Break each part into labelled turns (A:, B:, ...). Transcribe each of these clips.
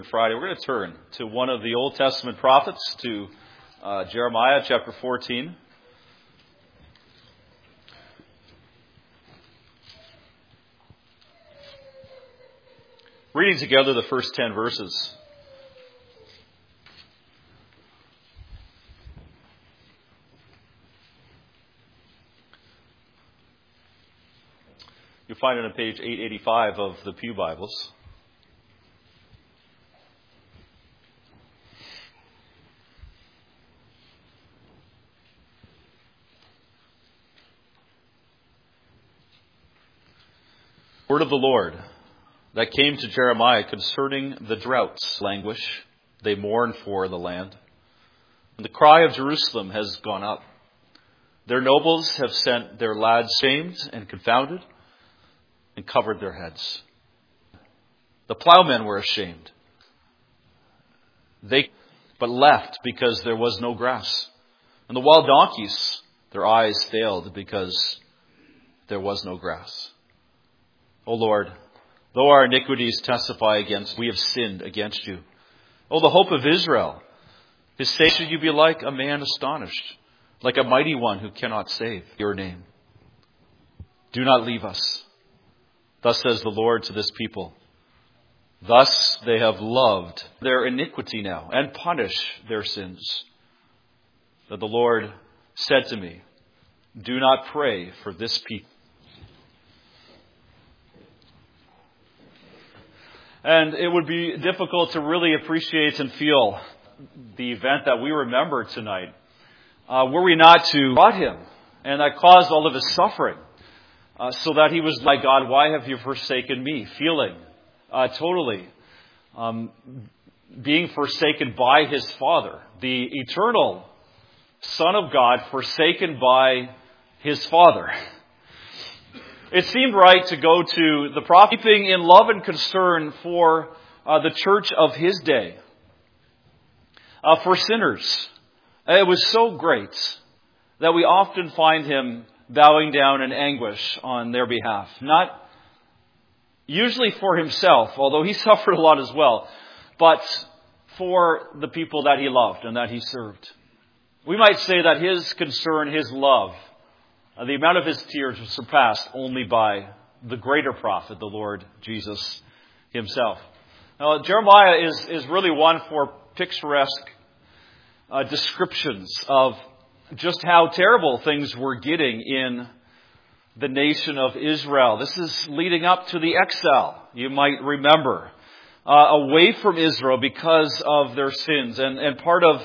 A: Friday, we're going to turn to one of the Old Testament prophets, to Jeremiah chapter 14. Reading together the first 10 verses. You'll find it on page 885 of the Pew Bibles. Word of the Lord that came to Jeremiah concerning the droughts languish, they mourn for the land. And the cry of Jerusalem has gone up. Their nobles have sent their lads shamed and confounded and covered their heads. The plowmen were ashamed. They but left because there was no grass. And the wild donkeys, their eyes failed because there was no grass. O Lord, though our iniquities testify against, we have sinned against you. O the hope of Israel, his say should you be like a man astonished, like a mighty one who cannot save your name. Do not leave us. Thus says the Lord to this people. Thus they have loved their iniquity now and punish their sins. That the Lord said to me, do not pray for this people. And it would be difficult to really appreciate and feel the event that we remember tonight, were we not to brought him, and that caused all of his suffering, so that he was like, God, why have you forsaken me? Feeling totally being forsaken by his Father, the eternal Son of God, forsaken by his Father. It seemed right to go to the prophet, keeping in love and concern for the church of his day, for sinners. It was so great that we often find him bowing down in anguish on their behalf. Not usually for himself, although he suffered a lot as well, but for the people that he loved and that he served. We might say that his concern, his love, the amount of his tears was surpassed only by the greater prophet, the Lord Jesus himself. Now, Jeremiah is really one for picturesque descriptions of just how terrible things were getting in the nation of Israel. This is leading up to the exile, you might remember, away from Israel because of their sins. And part of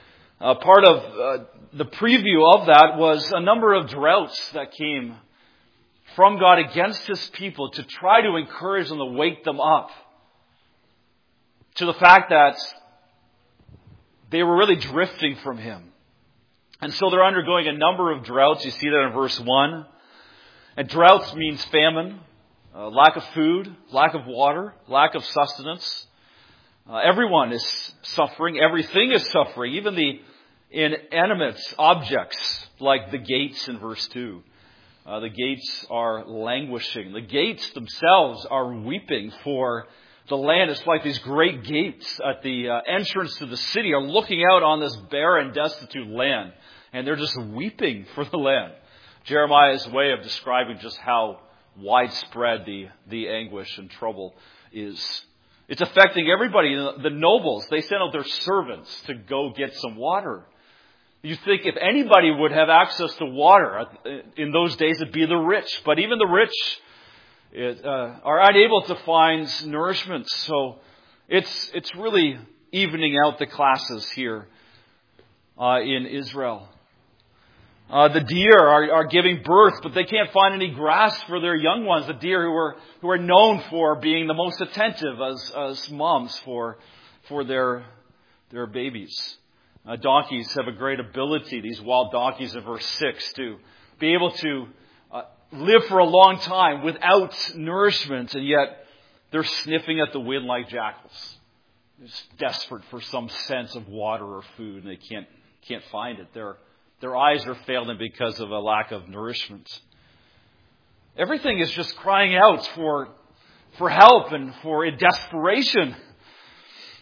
A: the preview of that was a number of droughts that came from God against his people to try to encourage them, to wake them up to the fact that they were really drifting from him. And so they're undergoing a number of droughts. You see that in verse 1. And droughts means famine, lack of food, lack of water, lack of sustenance. Everyone is suffering. Everything is suffering. Even the inanimate objects like the gates in verse 2. The gates are languishing. The gates themselves are weeping for the land. It's like these great gates at the entrance to the city are looking out on this barren, destitute land. And they're just weeping for the land. Jeremiah's way of describing just how widespread the anguish and trouble is. It's affecting everybody. The nobles, they send out their servants to go get some water. You think if anybody would have access to water in those days, it'd be the rich. But even the rich are unable to find nourishment. So it's really evening out the classes here in Israel. The deer are giving birth, but they can't find any grass for their young ones. The deer who are known for being the most attentive as moms for their babies. Donkeys have a great ability, these wild donkeys in verse 6, to be able to live for a long time without nourishment, and yet they're sniffing at the wind like jackals. They're just desperate for some sense of water or food, and they can't find it. Their eyes are failing because of a lack of nourishment. Everything is just crying out for help and for desperation.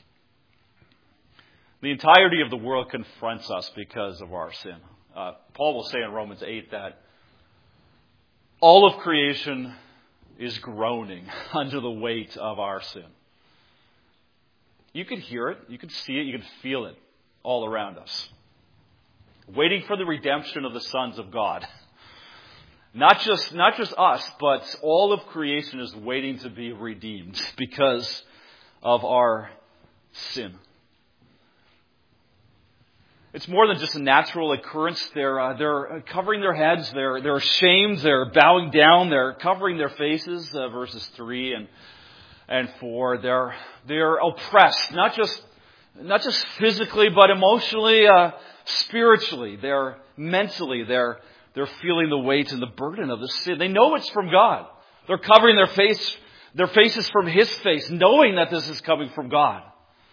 A: The entirety of the world confronts us because of our sin. Paul will say in Romans 8 that all of creation is groaning under the weight of our sin. You can hear it, you can see it, you can feel it all around us. Waiting for the redemption of the sons of God. Not just us, but all of creation is waiting to be redeemed because of our sin. It's more than just a natural occurrence. They're covering their heads. They're ashamed. They're bowing down. They're covering their faces. Verses 3 and 4. They're oppressed, not just physically, but emotionally, spiritually. They're mentally. They're feeling the weight and the burden of the sin. They know it's from God. They're covering their faces from His face, knowing that this is coming from God.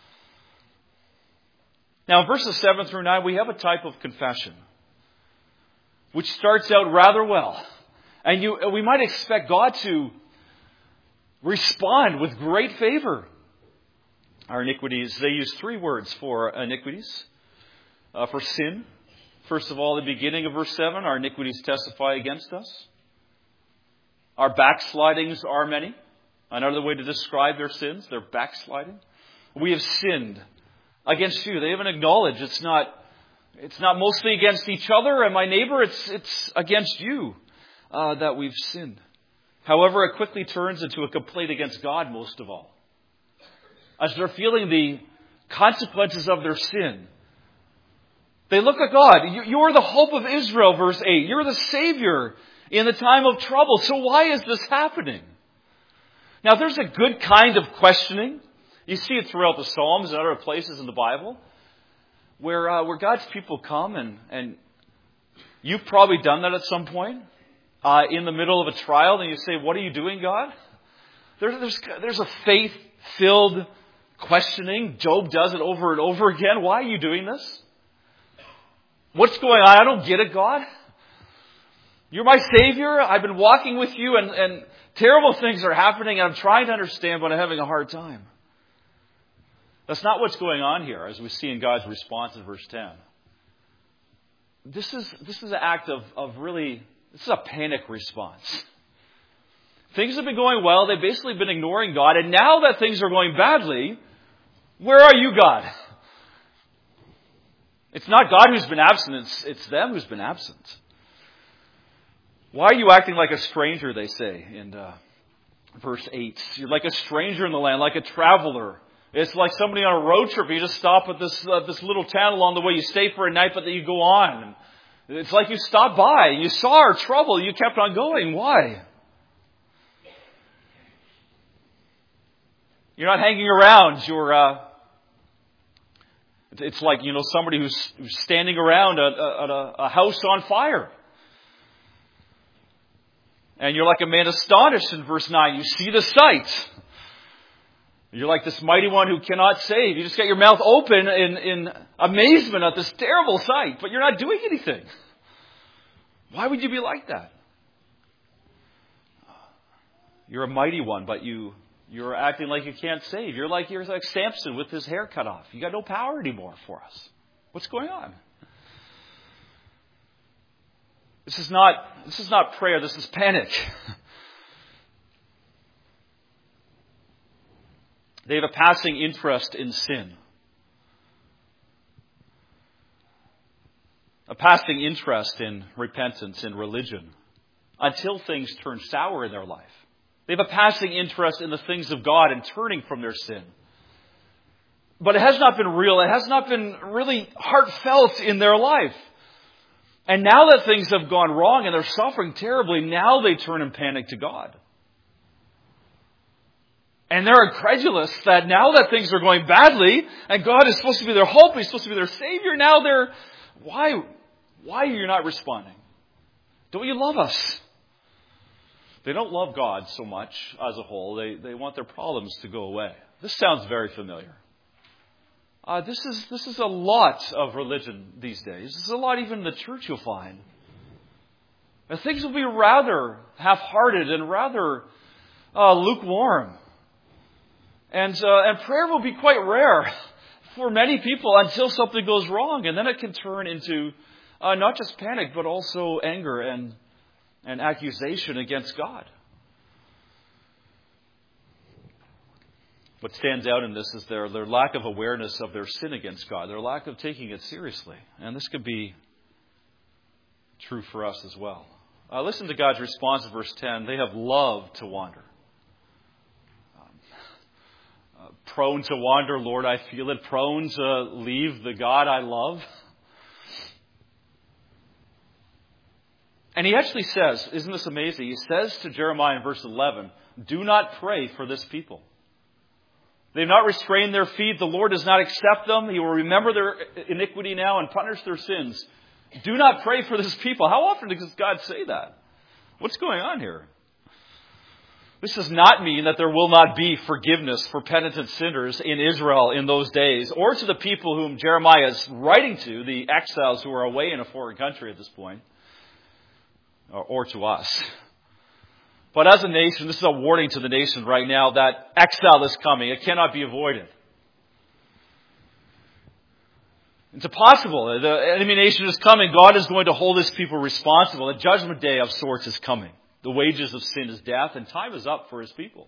A: Now, in verses 7 through 9, we have a type of confession, which starts out rather well. And we might expect God to respond with great favor. Our iniquities, they use 3 words for iniquities, for sin. First of all, the beginning of verse 7, our iniquities testify against us. Our backslidings are many. Another way to describe their sins, they're backsliding. We have sinned against you. They even acknowledge it's not mostly against each other and my neighbor, it's against you that we've sinned. However, it quickly turns into a complaint against God most of all. As they're feeling the consequences of their sin, they look at God. You're the hope of Israel, verse 8. You're the Savior in the time of trouble. So why is this happening? Now, there's a good kind of questioning. You see it throughout the Psalms and other places in the Bible where God's people come and you've probably done that at some point in the middle of a trial, and you say, "What are you doing, God?" There's a faith-filled questioning. Job does it over and over again. Why are you doing this? What's going on? I don't get it, God. You're my Savior. I've been walking with you and terrible things are happening and I'm trying to understand, but I'm having a hard time. That's not what's going on here, as we see in God's response in verse 10. This is an act of really, this is a panic response. Things have been going well. They've basically been ignoring God. And now that things are going badly, where are you, God? It's not God who's been absent. It's them who's been absent. Why are you acting like a stranger, they say in verse 8. You're like a stranger in the land, like a traveler. It's like somebody on a road trip. You just stop at this little town along the way. You stay for a night, but then you go on. And it's like you stopped by. You saw our trouble. You kept on going. Why? You're not hanging around. It's like, somebody who's standing around at a house on fire. And you're like a man astonished in verse 9. You see the sight. You're like this mighty one who cannot save. You just got your mouth open in amazement at this terrible sight, but you're not doing anything. Why would you be like that? You're a mighty one, but you're acting like you can't save. You're like Samson with his hair cut off. You got no power anymore for us. What's going on? This is not prayer. This is panic. They have a passing interest in sin. A passing interest in repentance, in religion, until things turn sour in their life. They have a passing interest in the things of God and turning from their sin. But it has not been real. It has not been really heartfelt in their life. And now that things have gone wrong and they're suffering terribly, now they turn in panic to God. And they're incredulous that now that things are going badly and God is supposed to be their hope, He's supposed to be their Savior, now why are you not responding? Don't you love us? They don't love God so much as a whole. They want their problems to go away. This sounds very familiar. This is a lot of religion these days. This is a lot even in the church you'll find. And things will be rather half-hearted and rather lukewarm. And prayer will be quite rare. for many people until something goes wrong. And then it can turn into not just panic, but also anger and accusation against God. What stands out in this is their lack of awareness of their sin against God, their lack of taking it seriously. And this could be true for us as well. Listen to God's response in verse 10. They have loved to wander. Prone to wander, Lord, I feel it. Prone to leave the God I love. And he actually says, isn't this amazing? He says to Jeremiah in verse 11, do not pray for this people. They've not restrained their feet. The Lord does not accept them. He will remember their iniquity now and punish their sins. Do not pray for this people. How often does God say that? What's going on here? This does not mean that there will not be forgiveness for penitent sinners in Israel in those days, or to the people whom Jeremiah is writing to, the exiles who are away in a foreign country at this point, or to us. But as a nation, this is a warning to the nation right now that exile is coming. It cannot be avoided. It's impossible. The enemy nation is coming. God is going to hold his people responsible. A judgment day of sorts is coming. The wages of sin is death, and time is up for his people.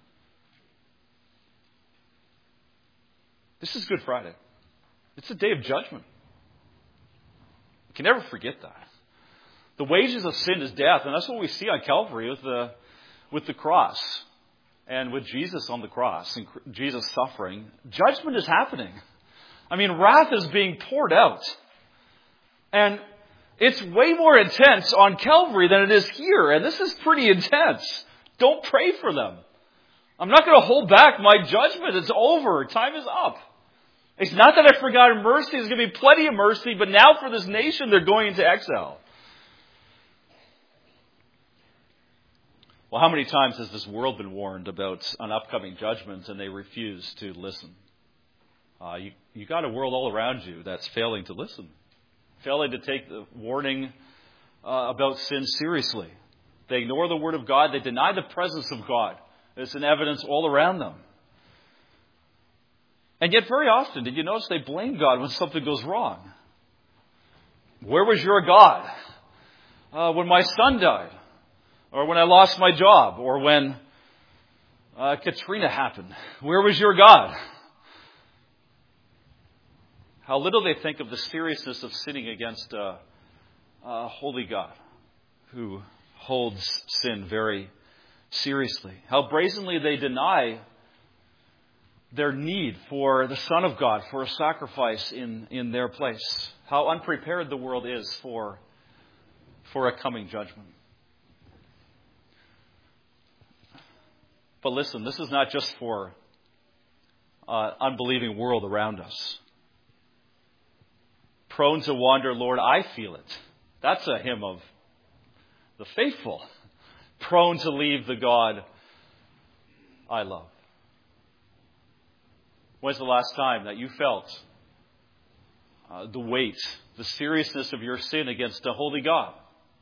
A: This is Good Friday. It's a day of judgment. You can never forget that. The wages of sin is death, and that's what we see on Calvary with the cross and with Jesus on the cross and Jesus suffering. Judgment is happening. I mean, wrath is being poured out. And it's way more intense on Calvary than it is here, and this is pretty intense. Don't pray for them. I'm not going to hold back my judgment. It's over. Time is up. It's not that I've forgotten mercy. There's going to be plenty of mercy, but now for this nation, they're going into exile. Well, how many times has this world been warned about an upcoming judgment and they refuse to listen? You got a world all around you that's failing to listen, failing to take the warning about sin seriously. They ignore the Word of God. They deny the presence of God. It's an evidence all around them. And yet very often, did you notice they blame God when something goes wrong? Where was your God when my son died? Or when I lost my job? Or when Katrina happened? Where was your God? How little they think of the seriousness of sinning against a holy God who holds sin very seriously. How brazenly they deny their need for the Son of God, for a sacrifice in their place. How unprepared the world is for a coming judgment. But listen, this is not just for unbelieving world around us. Prone to wander, Lord, I feel it. That's a hymn of the faithful. Prone to leave the God I love. When's the last time that you felt the weight, the seriousness of your sin against a holy God?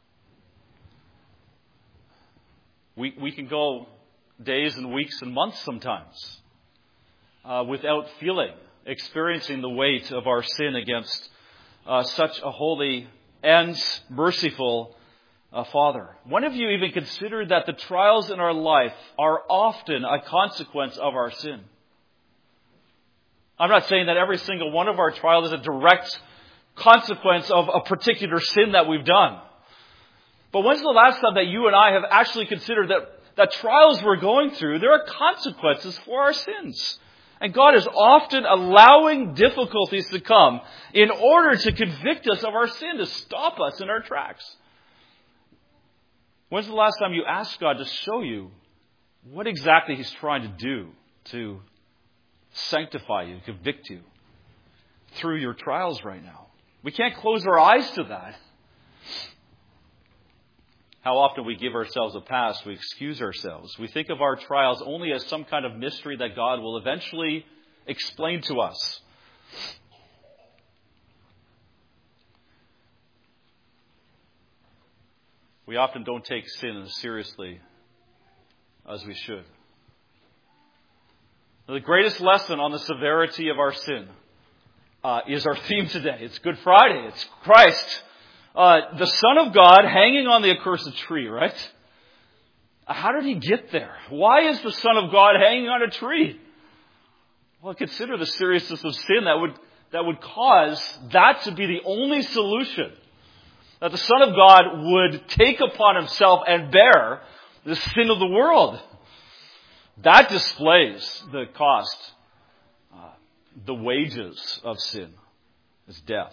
A: We can go days and weeks and months sometimes without experiencing the weight of our sin against such a holy and merciful Father. When have you even considered that the trials in our life are often a consequence of our sin? I'm not saying that every single one of our trials is a direct consequence of a particular sin that we've done. But when's the last time that you and I have actually considered that trials we're going through, there are consequences for our sins? And God is often allowing difficulties to come in order to convict us of our sin, to stop us in our tracks. When's the last time you asked God to show you what exactly He's trying to do to sanctify you, convict you through your trials right now? We can't close our eyes to that. How often we give ourselves a pass, we excuse ourselves. We think of our trials only as some kind of mystery that God will eventually explain to us. We often don't take sin as seriously as we should. Now, the greatest lesson on the severity of our sin is our theme today. It's Good Friday. It's Christ, the Son of God, hanging on the accursed tree, right? How did he get there? Why is the Son of God hanging on a tree? Well, consider the seriousness of sin that would cause that to be the only solution. That the Son of God would take upon himself and bear the sin of the world. That displays the cost. The wages of sin is death.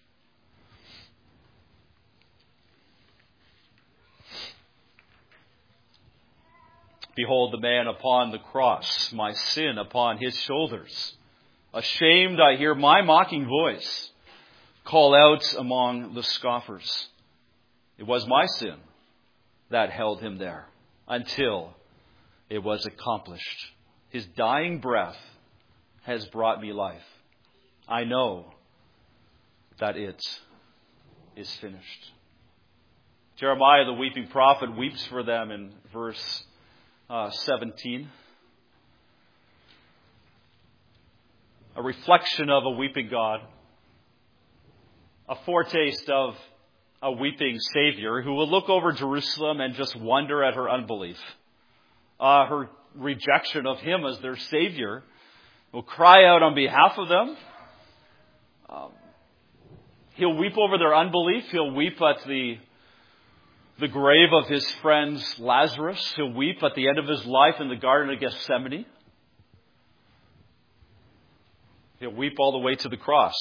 A: Behold the man upon the cross, my sin upon his shoulders. Ashamed, I hear my mocking voice call out among the scoffers. It was my sin that held him there until it was accomplished. His dying breath has brought me life. I know that it is finished. Jeremiah, the weeping prophet, weeps for them in verse 17. A reflection of a weeping God. A foretaste of a weeping Savior who will look over Jerusalem and just wonder at her unbelief. Her rejection of Him as their Savior. Will cry out on behalf of them. He'll weep over their unbelief. He'll weep at the grave of his friend Lazarus. He'll weep at the end of his life in the Garden of Gethsemane. He'll weep all the way to the cross.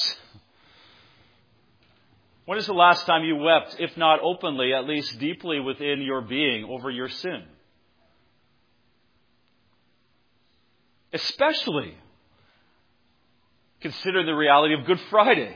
A: When is the last time you wept, if not openly, at least deeply within your being, over your sin? Especially consider the reality of Good Friday.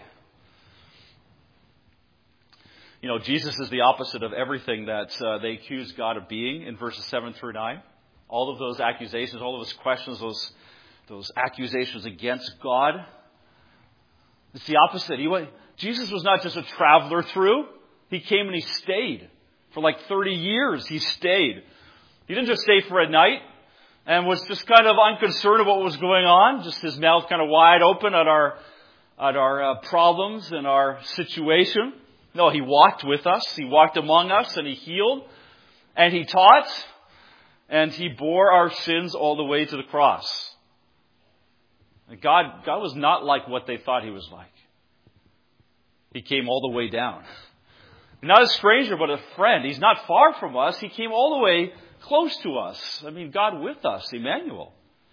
A: You know, Jesus is the opposite of everything that they accuse God of being in verses 7 through 9. All of those accusations, all of those questions, those accusations against God. It's the opposite. Jesus was not just a traveler through. He came and he stayed. For like 30 years he stayed. He didn't just stay for a night and was just kind of unconcerned about what was going on. Just his mouth kind of wide open at our problems and our situation. No, he walked with us. He walked among us and he healed and he taught and he bore our sins all the way to the cross. And God was not like what they thought he was like. He came all the way down. Not a stranger, but a friend. He's not far from us. He came all the way close to us. I mean, God with us, Emmanuel.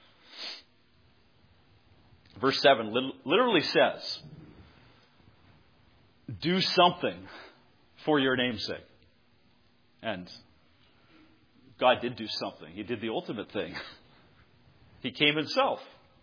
A: Verse 7 literally says, do something for your name's sake. And God did do something. He did the ultimate thing. He came himself.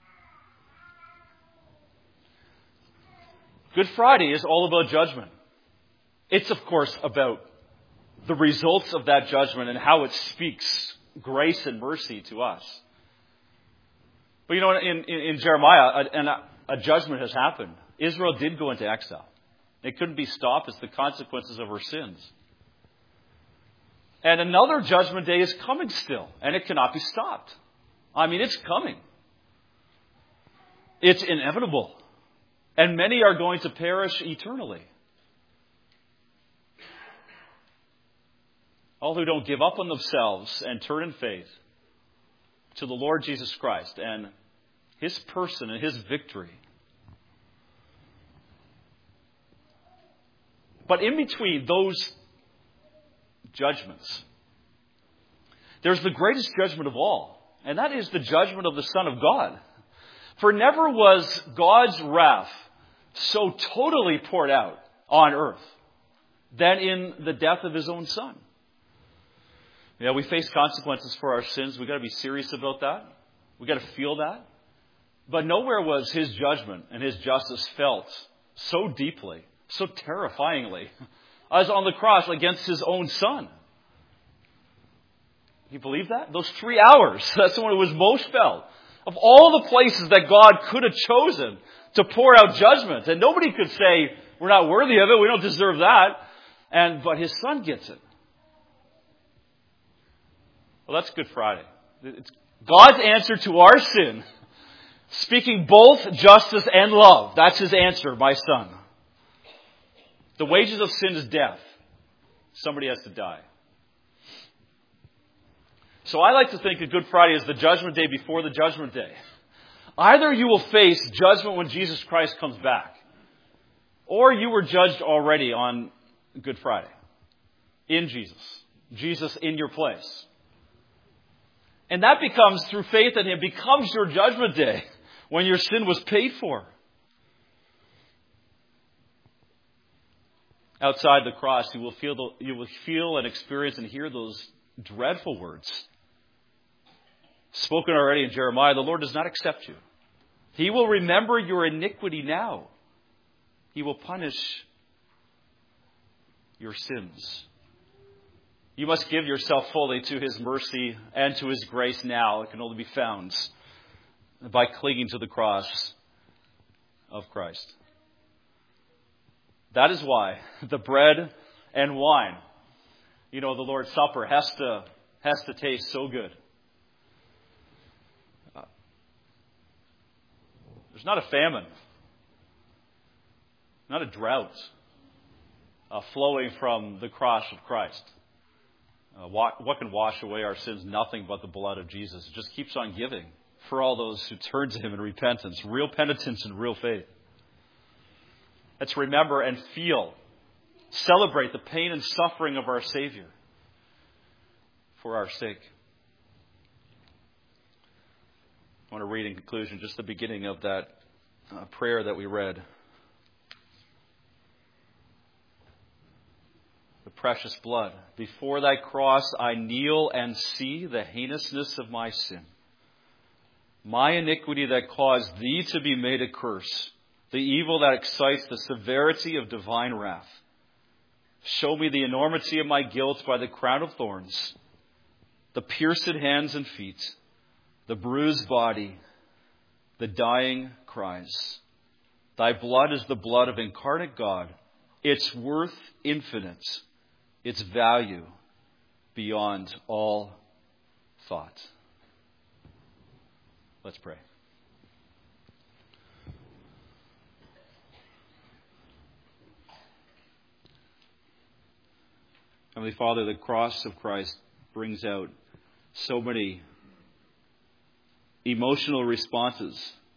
A: Good Friday is all about judgment. It's, of course, about the results of that judgment and how it speaks grace and mercy to us. But you know, in Jeremiah, a judgment has happened. Israel did go into exile. It couldn't be stopped as the consequences of her sins. And another judgment day is coming still, and it cannot be stopped. I mean, it's coming. It's inevitable. And many are going to perish eternally. All who don't give up on themselves and turn in faith to the Lord Jesus Christ and His person and His victory. But in between those judgments, there's the greatest judgment of all, and that is the judgment of the Son of God. For never was God's wrath so totally poured out on earth than in the death of His own Son. Yeah, we face consequences for our sins. We've got to be serious about that. We've got to feel that. But nowhere was His judgment and His justice felt so deeply, so terrifyingly, as on the cross against His own Son. You believe that? Those 3 hours, that's when it was most felt. Of all the places that God could have chosen to pour out judgment. And nobody could say, we're not worthy of it, we don't deserve that. But His Son gets it. Well, that's Good Friday. It's God's answer to our sin speaking both justice and love. That's his answer, my son. The wages of sin is death. Somebody has to die. So I like to think of Good Friday as the judgment day before the judgment day. Either you will face judgment when Jesus Christ comes back, or you were judged already on Good Friday in Jesus. Jesus in your place. And that becomes, through faith in Him, becomes your judgment day when your sin was paid for. Outside the cross, you will feel and experience and hear those dreadful words spoken already in Jeremiah. The Lord does not accept you. He will remember your iniquity now. He will punish your sins. You must give yourself fully to His mercy and to His grace now. It can only be found by clinging to the cross of Christ. That is why the bread and wine, the Lord's Supper has to taste so good. There's not a famine, not a drought flowing from the cross of Christ. What can wash away our sins? Nothing but the blood of Jesus. It just keeps on giving for all those who turn to Him in repentance, real penitence and real faith. Let's remember and feel, celebrate the pain and suffering of our Savior for our sake. I want to read in conclusion just the beginning of that prayer that we read. The precious blood. Before thy cross I kneel and see the heinousness of my sin. My iniquity that caused thee to be made a curse. The evil that excites the severity of divine wrath. Show me the enormity of my guilt by the crown of thorns, the pierced hands and feet, the bruised body, the dying cries. Thy blood is the blood of incarnate God, its worth infinite, its value beyond all thought. Let's pray. Heavenly Father, the cross of Christ brings out so many emotional responses.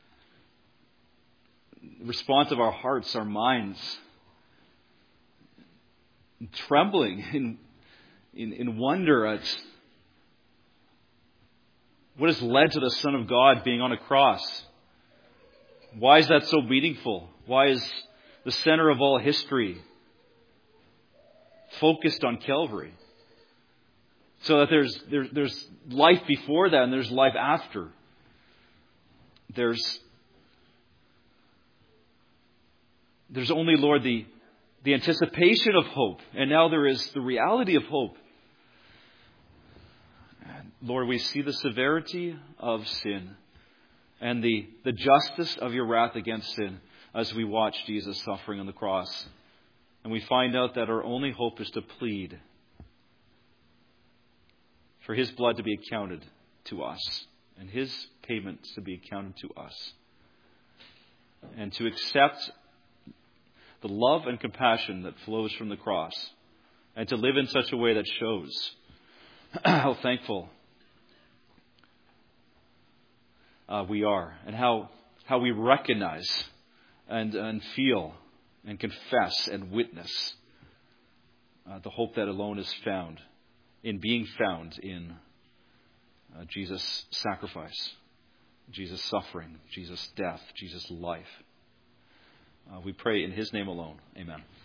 A: Response of our hearts, our minds. Trembling in wonder at what has led to the Son of God being on a cross. Why is that so meaningful? Why is the center of all history focused on Calvary? So that there's life before that and there's life after. There's only, Lord, the anticipation of hope. And now there is the reality of hope. And Lord, we see the severity of sin and the justice of your wrath against sin as we watch Jesus suffering on the cross. And we find out that our only hope is to plead for His blood to be accounted to us and His payment to be accounted to us. And to accept the love and compassion that flows from the cross and to live in such a way that shows how thankful we are and how we recognize and feel and confess and witness the hope that alone is found in being found in Jesus' sacrifice, Jesus' suffering, Jesus' death, Jesus' life. We pray in His name alone. Amen.